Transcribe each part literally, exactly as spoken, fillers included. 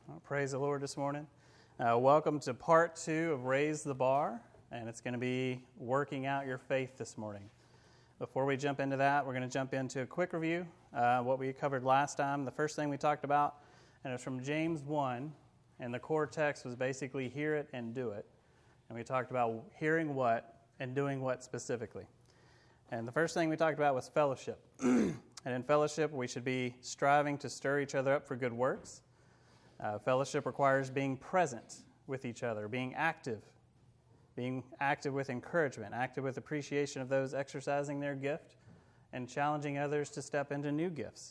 Well, praise the Lord this morning. Uh, welcome to part two of Raise the Bar, and it's going to be working out your faith this morning. Before we jump into that, we're going to jump into a quick review, uh, what we covered last time. The first thing we talked about, and it's from James one, and the core text was basically hear it and do it. And we talked about hearing what and doing what specifically. And the first thing we talked about was fellowship. And in fellowship, we should be striving to stir each other up for good works. Uh, fellowship requires being present with each other, being active, being active with encouragement, active with appreciation of those exercising their gift, and challenging others to step into new gifts.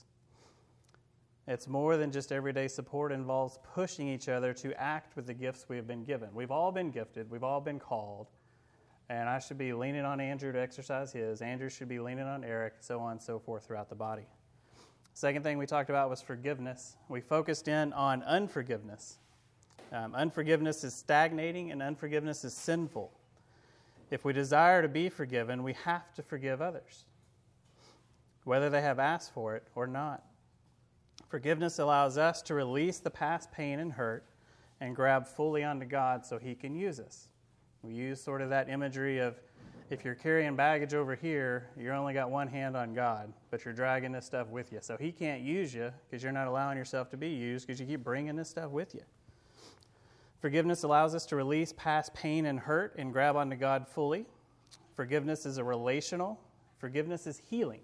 It's more than just everyday support. It involves pushing each other to act with the gifts we have been given. We've all been gifted. We've all been called. And I should be leaning on Andrew to exercise his. Andrew should be leaning on Eric, so on and so forth throughout the body. Second thing we talked about was forgiveness. We focused in on unforgiveness. Um, unforgiveness is stagnating and unforgiveness is sinful. If we desire to be forgiven, we have to forgive others, whether they have asked for it or not. Forgiveness allows us to release the past pain and hurt and grab fully onto God so He can use us. We use sort of that imagery of if you're carrying baggage over here, you only got one hand on God, but you're dragging this stuff with you. So He can't use you because you're not allowing yourself to be used because you keep bringing this stuff with you. Forgiveness allows us to release past pain and hurt and grab onto God fully. Forgiveness is a relational. Forgiveness is healing.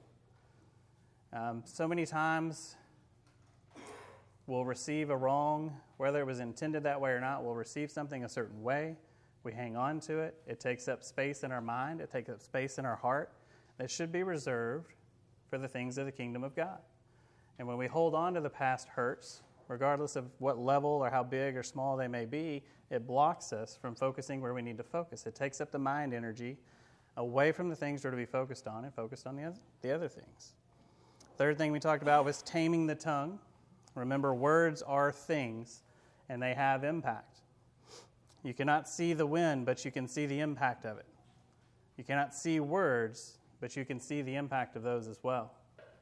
Um, so many times we'll receive a wrong, whether it was intended that way or not, we'll receive something a certain way. We hang on to it. It takes up space in our mind. It takes up space in our heart that should be reserved for the things of the kingdom of God. And when we hold on to the past hurts, regardless of what level or how big or small they may be, it blocks us from focusing where we need to focus. It takes up the mind energy away from the things we're to be focused on and focused on the other, the other things. Third thing we talked about was taming the tongue. Remember, words are things, and they have impact. You cannot see the wind, but you can see the impact of it. You cannot see words, but you can see the impact of those as well.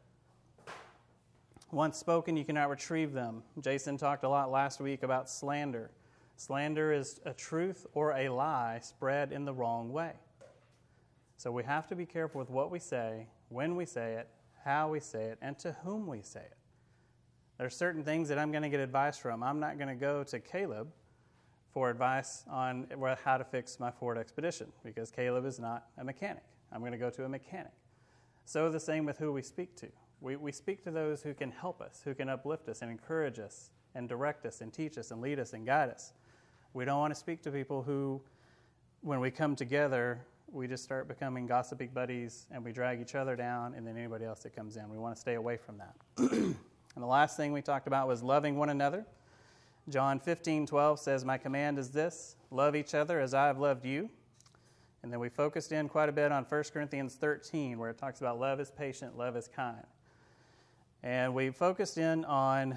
Once spoken, you cannot retrieve them. Jason talked a lot last week about slander. Slander is a truth or a lie spread in the wrong way. So we have to be careful with what we say, when we say it, how we say it, and to whom we say it. There are certain things that I'm going to get advice from. I'm not going to go to Caleb for advice on how to fix my Ford Expedition because Caleb is not a mechanic. I'm going to go to a mechanic. So the same with who we speak to. We, we speak to those who can help us, who can uplift us and encourage us and direct us and teach us and lead us and guide us. We don't want to speak to people who, when we come together, we just start becoming gossipy buddies and we drag each other down and then anybody else that comes in. We want to stay away from that. And the last thing we talked about was loving one another. John fifteen twelve says, "My command is this, love each other as I have loved you." And then we focused in quite a bit on First Corinthians thirteen, where it talks about love is patient, love is kind. And we focused in on,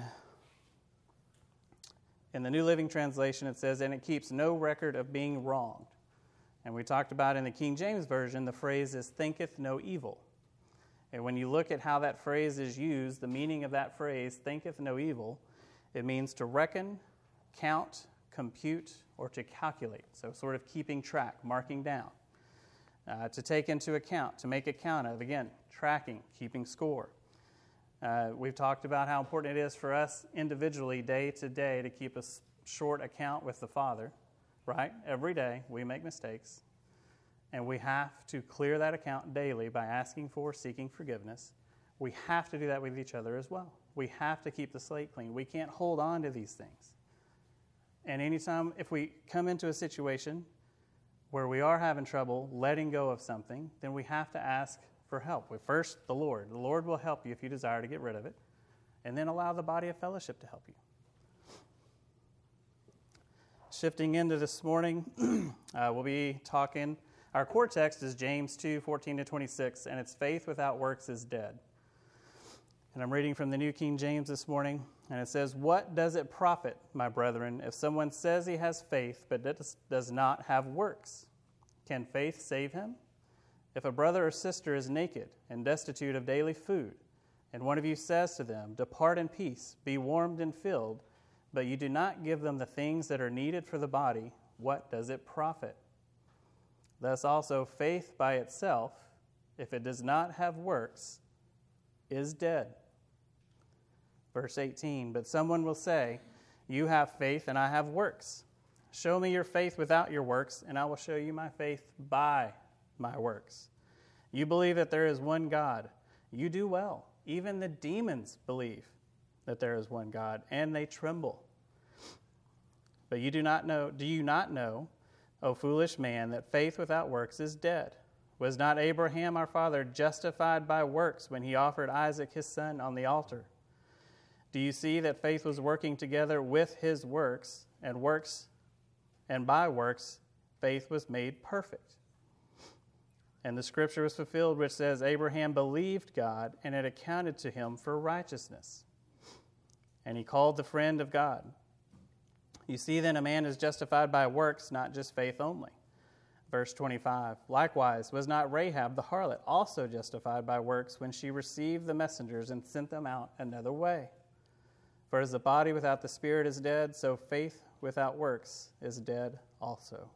in the New Living Translation, it says, "And it keeps no record of being wronged." And we talked about in the King James Version, the phrase is, "thinketh no evil." And when you look at how that phrase is used, the meaning of that phrase, "thinketh no evil," it means to reckon, count, compute, or to calculate. So sort of keeping track, marking down. Uh, to take into account, to make account of, again, tracking, keeping score. Uh, we've talked about how important it is for us individually, day to day, to keep a short account with the Father, right? Every day we make mistakes, and we have to clear that account daily by asking for, seeking forgiveness. We have to do that with each other as well. We have to keep the slate clean. We can't hold on to these things. And anytime, if we come into a situation where we are having trouble letting go of something, then we have to ask for help. With first, the Lord. The Lord will help you if you desire to get rid of it. And then allow the body of fellowship to help you. Shifting into this morning, uh, we'll be talking, our core text is James two, fourteen to twenty-six, and it's faith without works is dead. And I'm reading from the New King James this morning, and it says, "What does it profit, my brethren, if someone says he has faith but does not have works? Can faith save him? If a brother or sister is naked and destitute of daily food, and one of you says to them, 'Depart in peace, be warmed and filled,' but you do not give them the things that are needed for the body, what does it profit? Thus also faith by itself, if it does not have works, is dead. Verse eighteen, but someone will say, you have faith and I have works. Show me your faith without your works, and I will show you my faith by my works. You believe that there is one God. You do well. Even the demons believe that there is one God, and they tremble. But you do not know, do you not know, O foolish man, that faith without works is dead? Was not Abraham our father justified by works when he offered Isaac his son on the altar? Do you see that faith was working together with his works, and works, and by works, faith was made perfect? And the scripture was fulfilled, which says, Abraham believed God, and it accounted to him for righteousness. And he called the friend of God. You see then, a man is justified by works, not just faith only. Verse twenty-five, likewise, was not Rahab the harlot also justified by works when she received the messengers and sent them out another way? For as the body without the spirit is dead, so faith without works is dead also.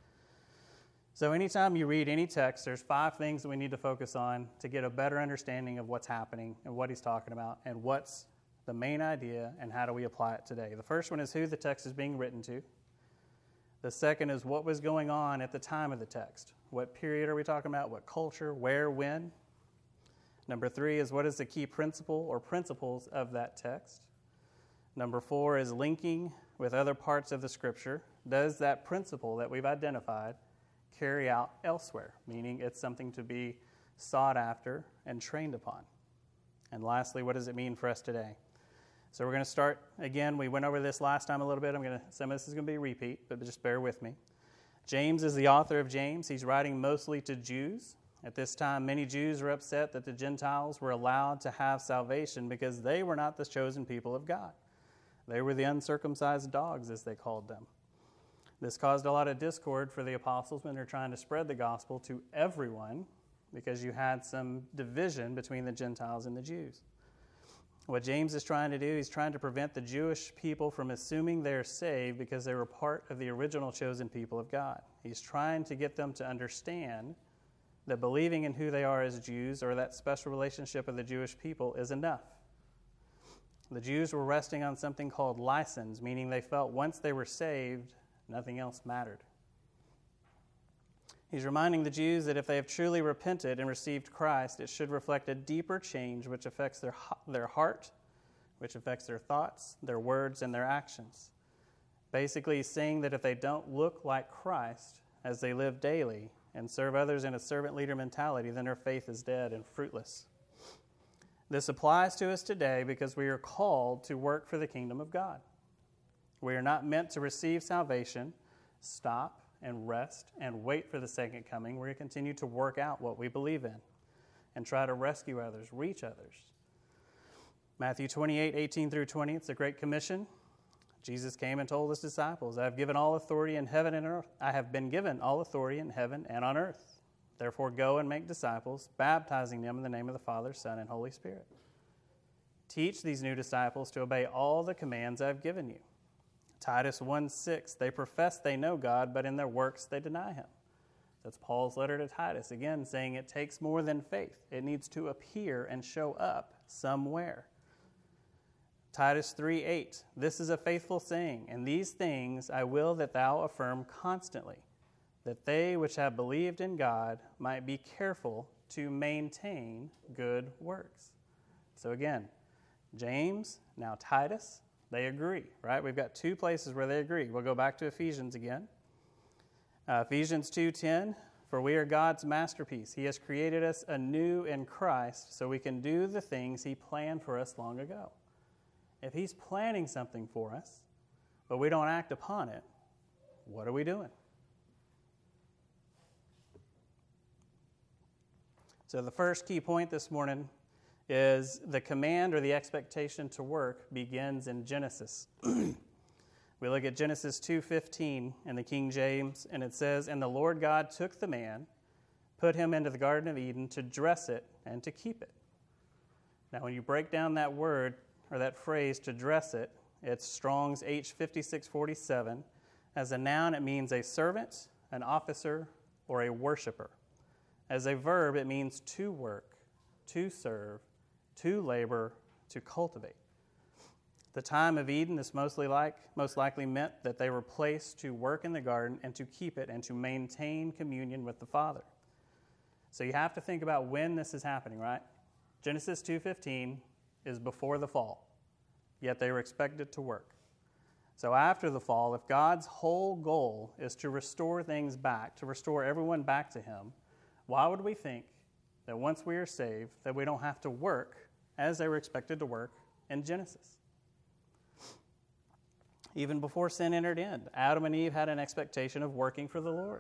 So anytime you read any text, there's five things that we need to focus on to get a better understanding of what's happening and what he's talking about and what's the main idea and how do we apply it today. The first one is who the text is being written to. The second is what was going on at the time of the text. What period are we talking about? What culture? Where? When? Number three is what is the key principle or principles of that text? Number four is linking with other parts of the scripture. Does that principle that we've identified carry out elsewhere, meaning it's something to be sought after and trained upon? And lastly, what does it mean for us today? So we're going to start, again, we went over this last time a little bit. I'm going to, some of this is going to be a repeat, but just bear with me. James is the author of James. He's writing mostly to Jews. At this time, many Jews were upset that the Gentiles were allowed to have salvation because they were not the chosen people of God. They were the uncircumcised dogs, as they called them. This caused a lot of discord for the apostles when they're trying to spread the gospel to everyone because you had some division between the Gentiles and the Jews. What James is trying to do, he's trying to prevent the Jewish people from assuming they're saved because they were part of the original chosen people of God. He's trying to get them to understand that believing in who they are as Jews or that special relationship of the Jewish people is enough. The Jews were resting on something called license, meaning they felt once they were saved, nothing else mattered. He's reminding the Jews that if they have truly repented and received Christ, it should reflect a deeper change which affects their, their heart, which affects their thoughts, their words, and their actions. Basically, he's saying that if they don't look like Christ as they live daily and serve others in a servant leader mentality, then their faith is dead and fruitless. This applies to us today because we are called to work for the kingdom of God. We are not meant to receive salvation, stop, and rest and wait for the second coming. We're going to continue to work out what we believe in and try to rescue others, reach others. Matthew twenty-eight, eighteen through twenty, it's the Great Commission. Jesus came and told his disciples, I have given all authority in heaven and earth. I have been given all authority in heaven and on earth. Therefore go and make disciples, baptizing them in the name of the Father, Son, and Holy Spirit. Teach these new disciples to obey all the commands I have given you. Titus one six, they profess they know God, but in their works they deny him. That's Paul's letter to Titus, again saying it takes more than faith. It needs to appear and show up somewhere. Titus three eight, this is a faithful saying, and these things I will that thou affirm constantly, that they which have believed in God might be careful to maintain good works. So again, James, now Titus, they agree, right? We've got two places where they agree. We'll go back to Ephesians again. Uh, Ephesians two ten, for we are God's masterpiece. He has created us anew in Christ so we can do the things he planned for us long ago. If he's planning something for us, but we don't act upon it, what are we doing? So the first key point this morning is the command or the expectation to work begins in Genesis. We look at Genesis two fifteen in the King James, and it says, and the Lord God took the man, put him into the Garden of Eden to dress it and to keep it. Now when you break down that word or that phrase, to dress it, It's Strong's H fifty-six forty-seven. As a noun, it means a servant, an officer, or a worshiper. As a verb, it means to work, to serve, to labor, to cultivate. The time of Eden is mostly like, most likely meant that they were placed to work in the garden and to keep it and to maintain communion with the Father. So you have to think about when this is happening, right? Genesis two fifteen is before the fall, yet they were expected to work. So after the fall, if God's whole goal is to restore things back, to restore everyone back to Him, why would we think that once we are saved, that we don't have to work as they were expected to work in Genesis? Even before sin entered in, Adam and Eve had an expectation of working for the Lord.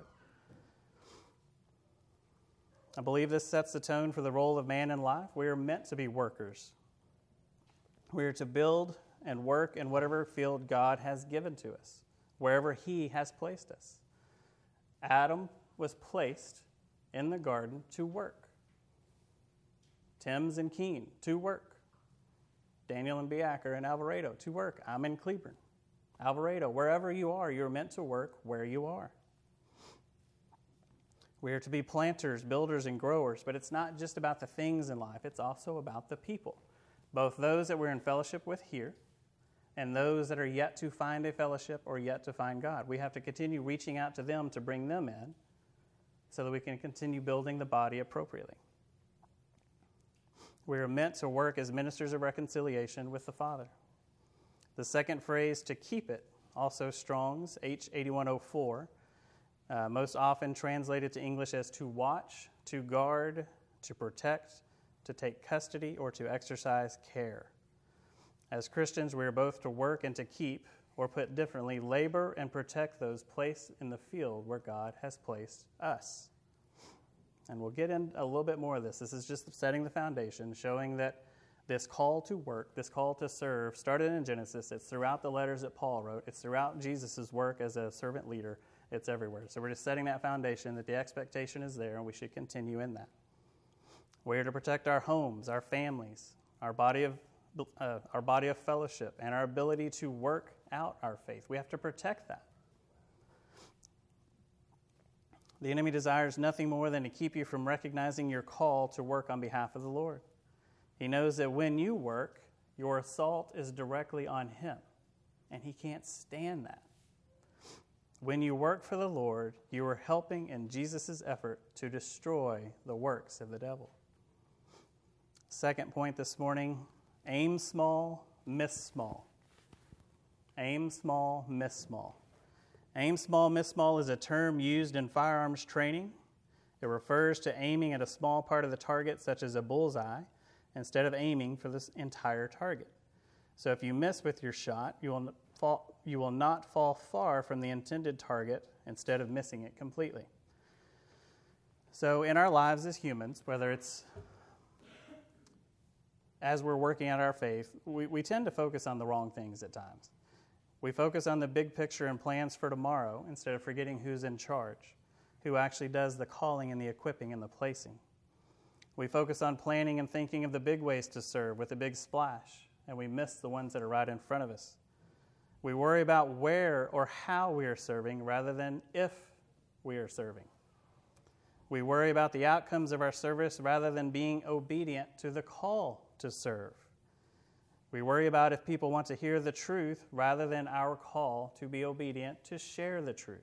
I believe this sets the tone for the role of man in life. We are meant to be workers. We are to build and work in whatever field God has given to us, wherever He has placed us. Adam was placed in the garden to work. Tim's in Keene, to work. Daniel and Biak are in Alvarado, to work. I'm in Cleburne. Alvarado, wherever you are, you're meant to work where you are. We are to be planters, builders, and growers, but it's not just about the things in life, it's also about the people, both those that we're in fellowship with here and those that are yet to find a fellowship or yet to find God. We have to continue reaching out to them to bring them in so that we can continue building the body appropriately. We are meant to work as ministers of reconciliation with the Father. The second phrase, to keep it, also Strong's H eighty-one oh four, uh, most often translated to English as to watch, to guard, to protect, to take custody, or to exercise care. As Christians, we are both to work and to keep, or put differently, labor and protect those placed in the field where God has placed us. And we'll get in a little bit more of this. This is just setting the foundation, showing that this call to work, this call to serve, started in Genesis. It's throughout the letters that Paul wrote. It's throughout Jesus' work as a servant leader. It's everywhere. So we're just setting that foundation that the expectation is there, and we should continue in that. We are to protect our homes, our families, our body of uh, our body of fellowship, and our ability to work out our faith. We have to protect that. The enemy desires nothing more than to keep you from recognizing your call to work on behalf of the Lord. He knows that when you work, your assault is directly on him, and he can't stand that. When you work for the Lord, you are helping in Jesus' effort to destroy the works of the devil. Second point this morning, aim small, miss small. Aim small, miss small. Aim small, miss small is a term used in firearms training. It refers to aiming at a small part of the target, such as a bullseye, instead of aiming for this entire target. So if you miss with your shot, you will fall, you will not fall far from the intended target instead of missing it completely. So in our lives as humans, whether it's as we're working out our faith, we, we tend to focus on the wrong things at times. We focus on the big picture and plans for tomorrow instead of forgetting who's in charge, who actually does the calling and the equipping and the placing. We focus on planning and thinking of the big ways to serve with a big splash, and we miss the ones that are right in front of us. We worry about where or how we are serving rather than if we are serving. We worry about the outcomes of our service rather than being obedient to the call to serve. We worry about if people want to hear the truth rather than our call to be obedient to share the truth.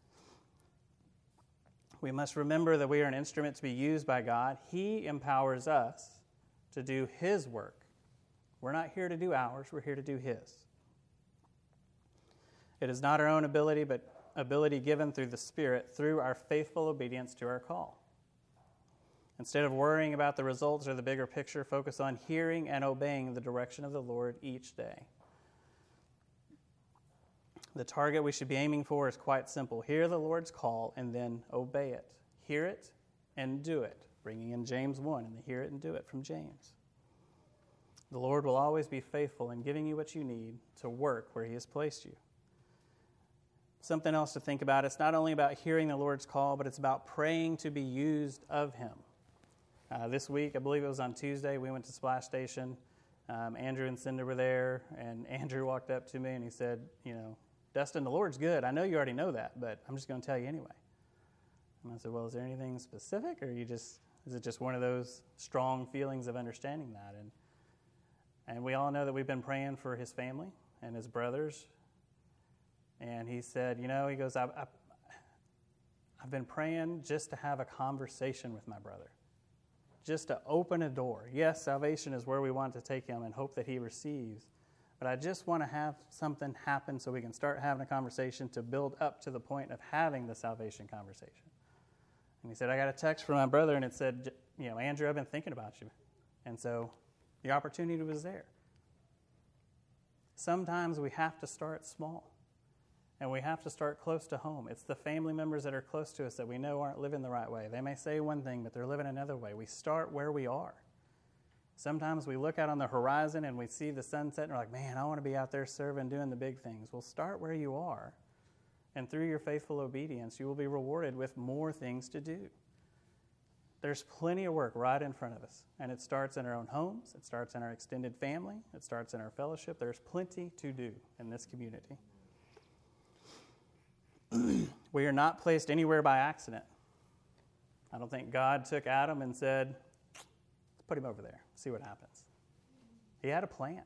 We must remember that we are an instrument to be used by God. He empowers us to do His work. We're not here to do ours, we're here to do His. It is not our own ability, but ability given through the Spirit through our faithful obedience to our call. Instead of worrying about the results or the bigger picture, focus on hearing and obeying the direction of the Lord each day. The target we should be aiming for is quite simple. Hear the Lord's call and then obey it. Hear it and do it, bringing in James one and the hear it and do it from James. The Lord will always be faithful in giving you what you need to work where He has placed you. Something else to think about, it's not only about hearing the Lord's call, but it's about praying to be used of Him. Uh, this week, I believe it was on Tuesday, we went to Splash Station. Um, Andrew and Cinda were there, and Andrew walked up to me and he said, you know, Dustin, the Lord's good. I know you already know that, but I'm just going to tell you anyway. And I said, well, is there anything specific, or you just is it just one of those strong feelings of understanding that? And and we all know that we've been praying for his family and his brothers. And he said, you know, he goes, I've, I've, I've been praying just to have a conversation with my brother, just to open a door. Yes, salvation is where we want to take him and hope that he receives. But I just want to have something happen so we can start having a conversation to build up to the point of having the salvation conversation. And he said, I got a text from my brother, and it said, you know, Andrew, I've been thinking about you. And so the opportunity was there. Sometimes we have to start small, and we have to start close to home. It's the family members that are close to us that we know aren't living the right way. They may say one thing, but they're living another way. We start where we are. Sometimes we look out on the horizon and we see the sunset and we're like, man, I want to be out there serving, doing the big things. Well, start where you are. And through your faithful obedience, you will be rewarded with more things to do. There's plenty of work right in front of us. And it starts in our own homes. It starts in our extended family. It starts in our fellowship. There's plenty to do in this community. We are not placed anywhere by accident. I don't think God took Adam and said, let's put him over there, see what happens. He had a plan.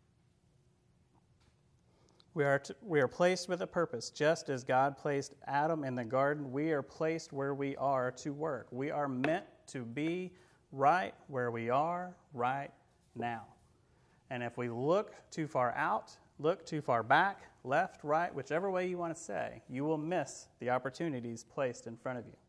We are, to, we are placed with a purpose. Just as God placed Adam in the garden, we are placed where we are to work. We are meant to be right where we are right now. And if we look too far out, look too far back, left, right, whichever way you want to say, you will miss the opportunities placed in front of you.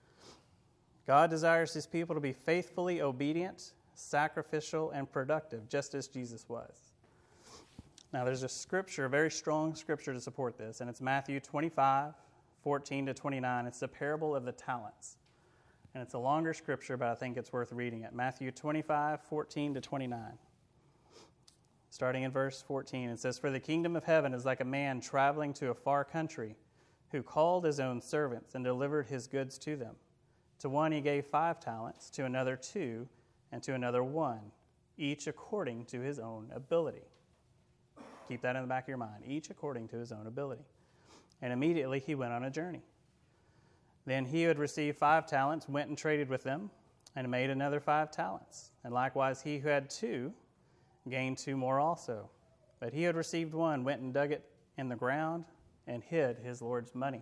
God desires his people to be faithfully obedient, sacrificial, and productive, just as Jesus was. Now, there's a scripture, a very strong scripture to support this, and it's Matthew twenty-five, fourteen to twenty-nine. It's the parable of the talents. And it's a longer scripture, but I think it's worth reading it. Matthew twenty-five, fourteen to twenty-nine. Starting in verse fourteen, it says, For the kingdom of heaven is like a man traveling to a far country, who called his own servants and delivered his goods to them. To one he gave five talents, to another two, and to another one, each according to his own ability. Keep that in the back of your mind, each according to his own ability. And immediately he went on a journey. Then he who had received five talents went and traded with them, and made another five talents. And likewise he who had two gained two more also. But he who had received one went and dug it in the ground and hid his Lord's money.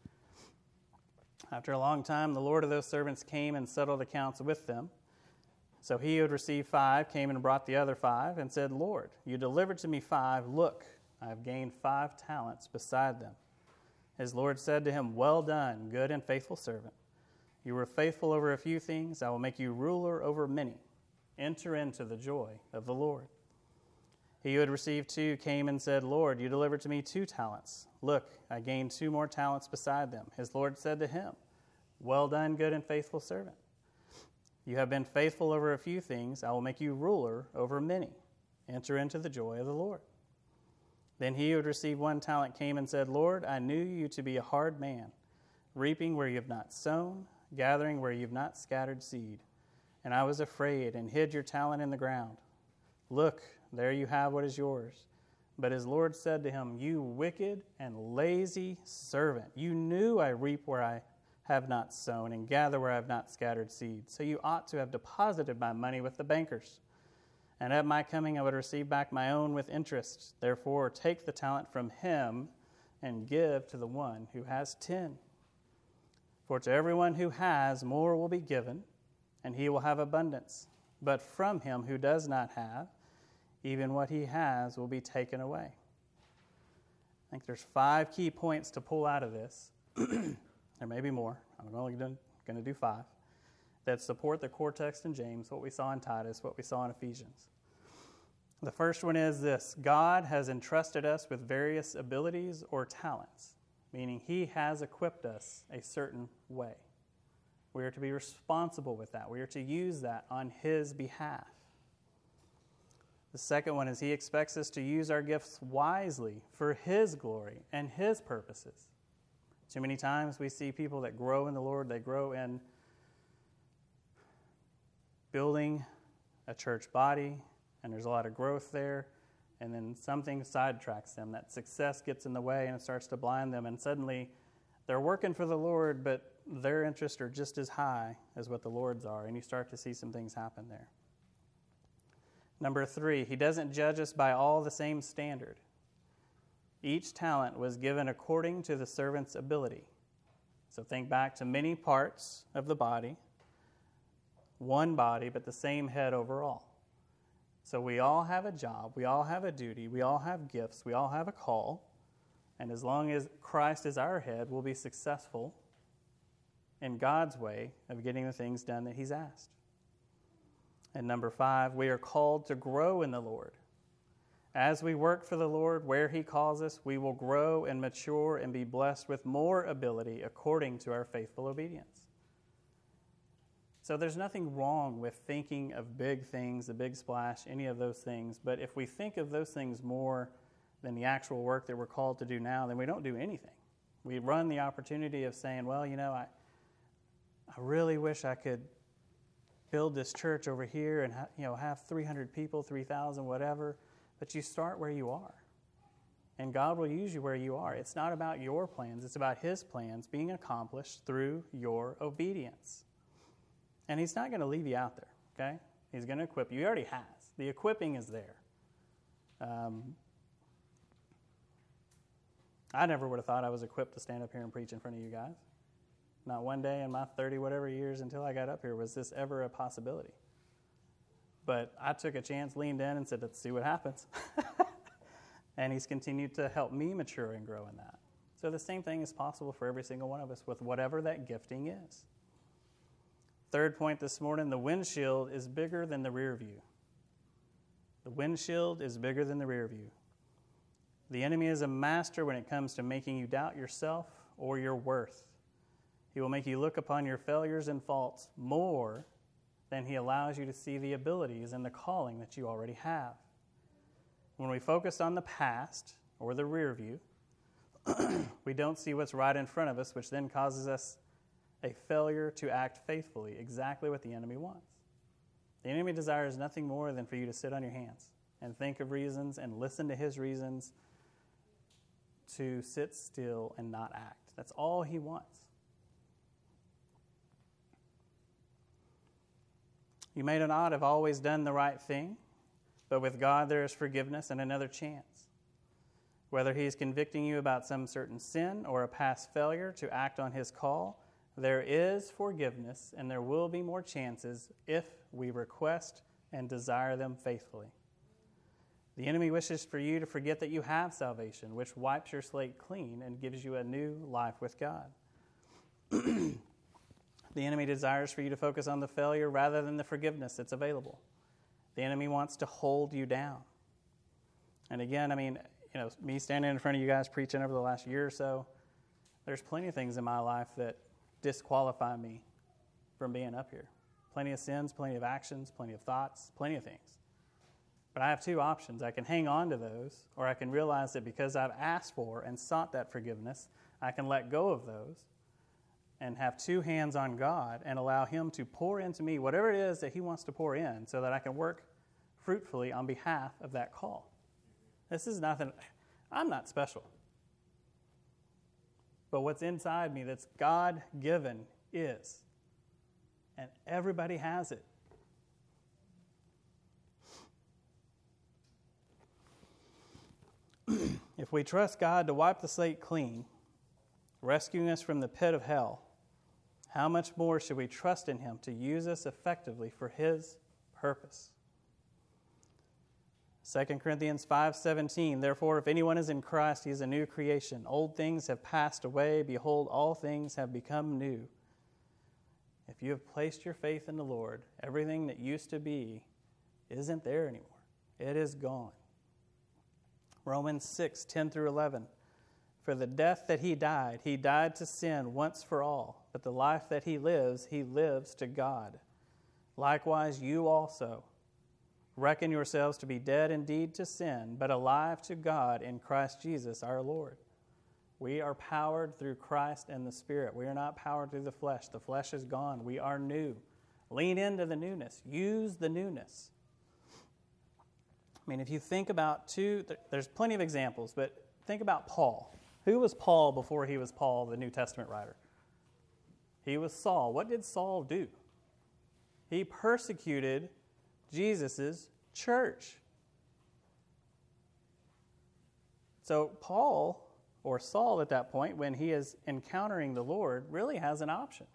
After a long time, the Lord of those servants came and settled accounts with them. So he who had received five came and brought the other five and said, Lord, you delivered to me five. Look, I have gained five talents beside them. His Lord said to him, Well done, good and faithful servant. You were faithful over a few things. I will make you ruler over many. Enter into the joy of the Lord. He who had received two came and said, Lord, you delivered to me two talents. Look, I gained two more talents beside them. His Lord said to him, Well done, good and faithful servant. You have been faithful over a few things. I will make you ruler over many. Enter into the joy of the Lord. Then he who had received one talent came and said, Lord, I knew you to be a hard man, reaping where you have not sown, gathering where you have not scattered seed. And I was afraid and hid your talent in the ground. Look, there you have what is yours. But his Lord said to him, You wicked and lazy servant, you knew I reap where I have not sown and gather where I have not scattered seed. So you ought to have deposited my money with the bankers. And at my coming I would receive back my own with interest. Therefore take the talent from him and give to the one who has ten. For to everyone who has, more will be given, and he will have abundance. But from him who does not have, even what he has will be taken away. I think there's five key points to pull out of this. There may be more. I'm only going to do five. That support the core text in James, what we saw in Titus, what we saw in Ephesians. The first one is this: God has entrusted us with various abilities or talents, meaning he has equipped us a certain way. We are to be responsible with that. We are to use that on his behalf. The second one is he expects us to use our gifts wisely for his glory and his purposes. Too many times we see people that grow in the Lord, they grow in building a church body and there's a lot of growth there, and then something sidetracks them. That success gets in the way and it starts to blind them, and suddenly they're working for the Lord, but their interests are just as high as what the Lord's are, and you start to see some things happen there. Number three, he doesn't judge us by all the same standard. Each talent was given according to the servant's ability. So think back to many parts of the body, one body, but the same head overall. So we all have a job, we all have a duty, we all have gifts, we all have a call, and as long as Christ is our head, we'll be successful in God's way of getting the things done that he's asked. And number five, we are called to grow in the Lord. As we work for the Lord where he calls us, we will grow and mature and be blessed with more ability according to our faithful obedience. So there's nothing wrong with thinking of big things, the big splash, any of those things. But if we think of those things more than the actual work that we're called to do now, then we don't do anything. We run the opportunity of saying, well, you know, I, I really wish I could build this church over here and ha- you know have three hundred people, three thousand, whatever. But you start where you are. And God will use you where you are. It's not about your plans. It's about his plans being accomplished through your obedience. And he's not going to leave you out there, okay? He's going to equip you. He already has. The equipping is there. Um, I never would have thought I was equipped to stand up here and preach in front of you guys. Not one day in my thirty whatever years until I got up here was this ever a possibility. But I took a chance, leaned in, and said, let's see what happens. And he's continued to help me mature and grow in that. So the same thing is possible for every single one of us with whatever that gifting is. Third point this morning, the windshield is bigger than the rear view. The windshield is bigger than the rear view. The enemy is a master when it comes to making you doubt yourself or your worth. He will make you look upon your failures and faults more than he allows you to see the abilities and the calling that you already have. When we focus on the past or the rear view, we don't see what's right in front of us, which then causes us a failure to act faithfully, exactly what the enemy wants. The enemy desires nothing more than for you to sit on your hands and think of reasons and listen to his reasons to sit still and not act. That's all he wants. You may not have always done the right thing, but with God there is forgiveness and another chance. Whether he is convicting you about some certain sin or a past failure to act on his call, there is forgiveness and there will be more chances if we request and desire them faithfully. The enemy wishes for you to forget that you have salvation, which wipes your slate clean and gives you a new life with God. The enemy desires for you to focus on the failure rather than the forgiveness that's available. The enemy wants to hold you down. And again, I mean, you know, me standing in front of you guys preaching over the last year or so, there's plenty of things in my life that disqualify me from being up here. Plenty of sins, plenty of actions, plenty of thoughts, plenty of things. But I have two options. I can hang on to those, or I can realize that because I've asked for and sought that forgiveness, I can let go of those and have two hands on God and allow him to pour into me whatever it is that he wants to pour in so that I can work fruitfully on behalf of that call. This is nothing, I'm not special. But what's inside me that's God-given is. And everybody has it. If we trust God to wipe the slate clean, rescuing us from the pit of hell, how much more should we trust in him to use us effectively for his purpose? Second Corinthians five seventeen, therefore, if anyone is in Christ, he is a new creation. Old things have passed away. Behold, all things have become new. If you have placed your faith in the Lord, everything that used to be isn't there anymore. It is gone. Romans six ten through eleven. For the death that he died, he died to sin once for all. But the life that he lives, he lives to God. Likewise, you also reckon yourselves to be dead indeed to sin, but alive to God in Christ Jesus our Lord. We are powered through Christ and the Spirit. We are not powered through the flesh. The flesh is gone. We are new. Lean into the newness. Use the newness. mean, if you think about two, there's plenty of examples, but think about Paul. Who was Paul before he was Paul, the New Testament writer? He was Saul. What did Saul do? He persecuted Jesus' church. So Paul, or Saul at that point, when he is encountering the Lord, really has an option.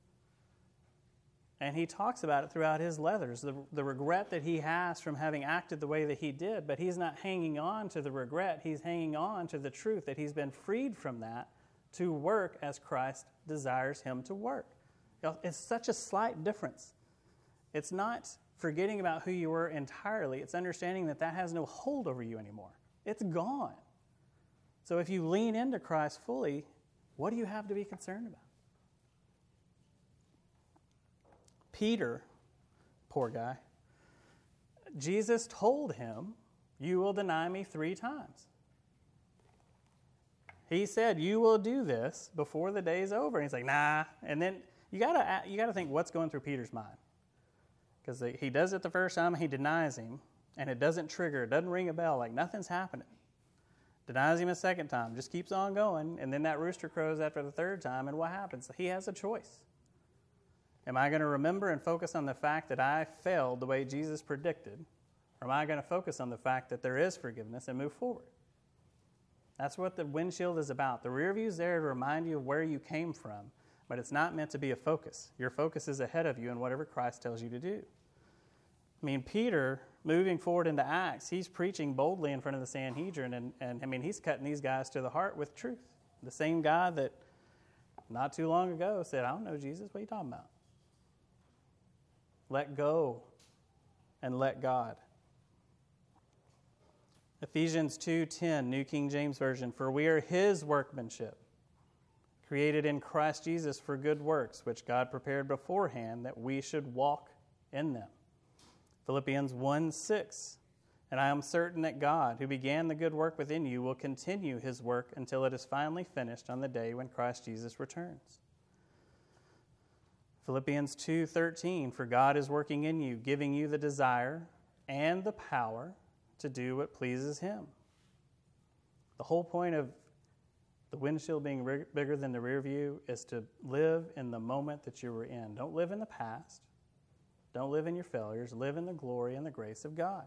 And he talks about it throughout his letters, the, the regret that he has from having acted the way that he did. But he's not hanging on to the regret. He's hanging on to the truth that he's been freed from that to work as Christ desires him to work. You know, it's such a slight difference. It's not forgetting about who you were entirely. It's understanding that that has no hold over you anymore. It's gone. So if you lean into Christ fully, what do you have to be concerned about? Peter, poor guy, Jesus told him, you will deny me three times. He said, you will do this before the day's over. And he's like, nah. And then you gotta you gotta think what's going through Peter's mind. Because he does it the first time, he denies him, and it doesn't trigger, it doesn't ring a bell, like nothing's happening. Denies him a second time, just keeps on going, and then that rooster crows after the third time, and what happens? He has a choice. Am I going to remember and focus on the fact that I failed the way Jesus predicted? Or am I going to focus on the fact that there is forgiveness and move forward? That's what the windshield is about. The rear view is there to remind you of where you came from, but it's not meant to be a focus. Your focus is ahead of you in whatever Christ tells you to do. I mean, Peter, moving forward into Acts, he's preaching boldly in front of the Sanhedrin, and, and I mean, he's cutting these guys to the heart with truth. The same guy that not too long ago said, I don't know, Jesus, what are you talking about? Let go and let God. Ephesians two ten, New King James Version, for we are his workmanship, created in Christ Jesus for good works, which God prepared beforehand that we should walk in them. Philippians one six, and I am certain that God, who began the good work within you, will continue his work until it is finally finished on the day when Christ Jesus returns. Philippians two thirteen, for God is working in you, giving you the desire and the power to do what pleases him. The whole point of the windshield being rig- bigger than the rear view is to live in the moment that you were in. Don't live in the past. Don't live in your failures. Live in the glory and the grace of God.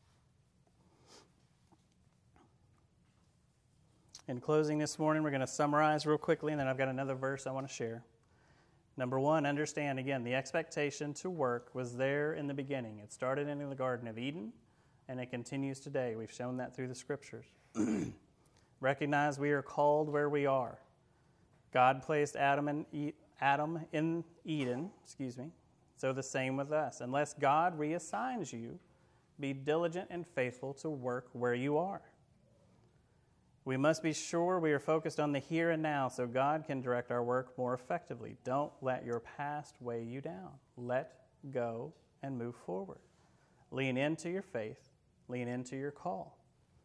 In closing this morning, we're going to summarize real quickly, and then I've got another verse I want to share. Number one, understand, again, the expectation to work was there in the beginning. It started in the Garden of Eden, and it continues today. We've shown that through the Scriptures. Recognize we are called where we are. God placed Adam, and e- Adam in Eden, excuse me, so the same with us. Unless God reassigns you, be diligent and faithful to work where you are. We must be sure we are focused on the here and now so God can direct our work more effectively. Don't let your past weigh you down. Let go and move forward. Lean into your faith. Lean into your call.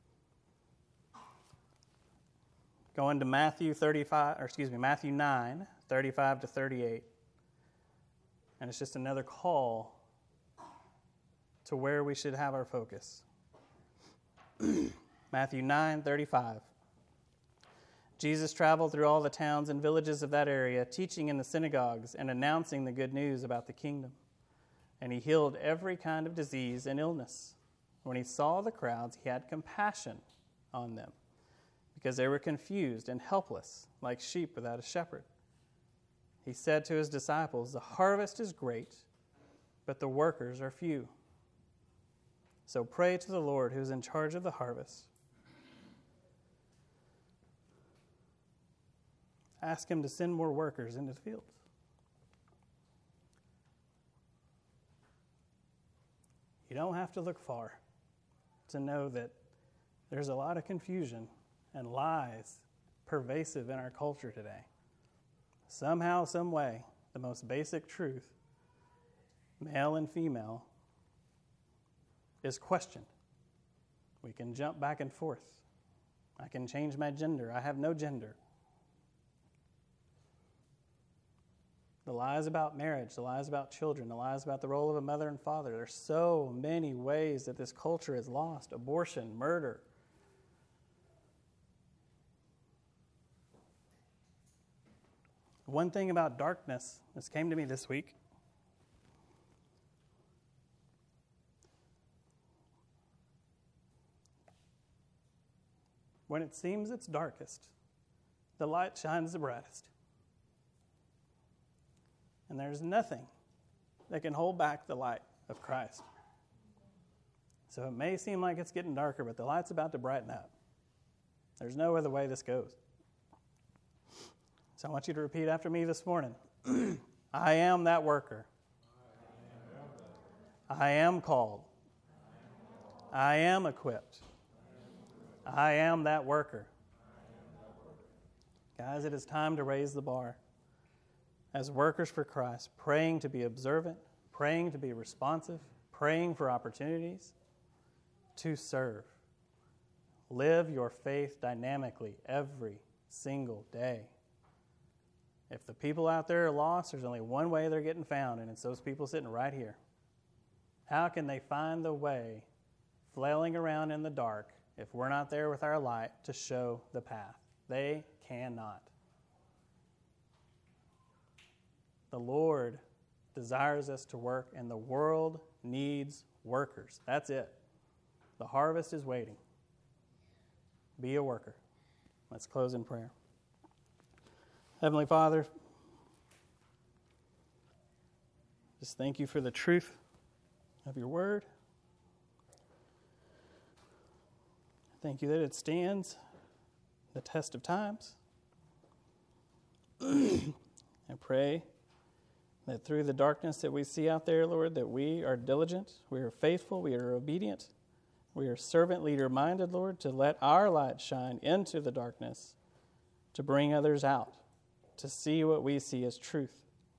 Going to Matthew thirty-five, or excuse me, Matthew nine, thirty-five to thirty-eight. And it's just another call to where we should have our focus. Matthew nine, thirty-five. Jesus traveled through all the towns and villages of that area, teaching in the synagogues and announcing the good news about the kingdom. And he healed every kind of disease and illness. When he saw the crowds, he had compassion on them, because they were confused and helpless, like sheep without a shepherd. He said to his disciples, the harvest is great, but the workers are few. So pray to the Lord who is in charge of the harvest. Ask him to send more workers into the fields. You don't have to look far to know that there's a lot of confusion and lies pervasive in our culture today. Somehow, some way, the most basic truth, male and female, is questioned. We can jump back and forth. I can change my gender. I have no gender. The lies about marriage, the lies about children, the lies about the role of a mother and father. There's so many ways that this culture is lost. Abortion, murder. One thing about darkness, this came to me this week. When it seems its darkest, the light shines the brightest. And there's nothing that can hold back the light of Christ. So it may seem like it's getting darker, but the light's about to brighten up. There's no other way this goes. So I want you to repeat after me this morning. I am that worker. I am called. I am equipped. I am that worker. Guys, it is time to raise the bar. As workers for Christ, praying to be observant, praying to be responsive, praying for opportunities to serve. Live your faith dynamically every single day. If the people out there are lost, there's only one way they're getting found, and it's those people sitting right here. How can they find the way, flailing around in the dark, if we're not there with our light to show the path? They cannot. The Lord desires us to work, and the world needs workers. That's it. The harvest is waiting. Be a worker. Let's close in prayer. Heavenly Father, just thank you for the truth of your word. Thank you that it stands the test of times. I pray that through the darkness that we see out there, Lord, that we are diligent, we are faithful, we are obedient, we are servant leader-minded, Lord, to let our light shine into the darkness, to bring others out, to see what we see as truth.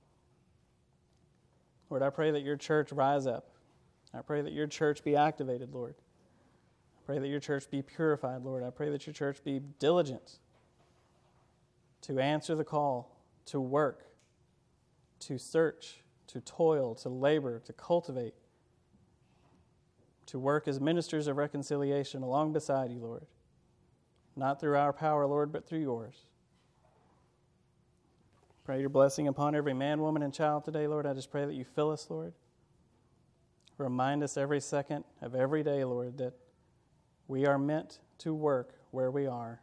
Lord, I pray that your church rise up. I pray that your church be activated, Lord. I pray that your church be purified, Lord. I pray that your church be diligent to answer the call, to work, to search, to toil, to labor, to cultivate, to work as ministers of reconciliation along beside you, Lord. Not through our power, Lord, but through yours. Pray your blessing upon every man, woman, and child today, Lord. I just pray that you fill us, Lord. Remind us every second of every day, Lord, that we are meant to work where we are.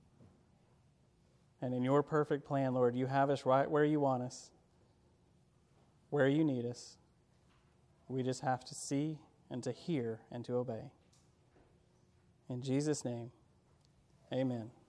And in your perfect plan, Lord, you have us right where you want us, where you need us. We just have to see and to hear and to obey. In Jesus' name, amen.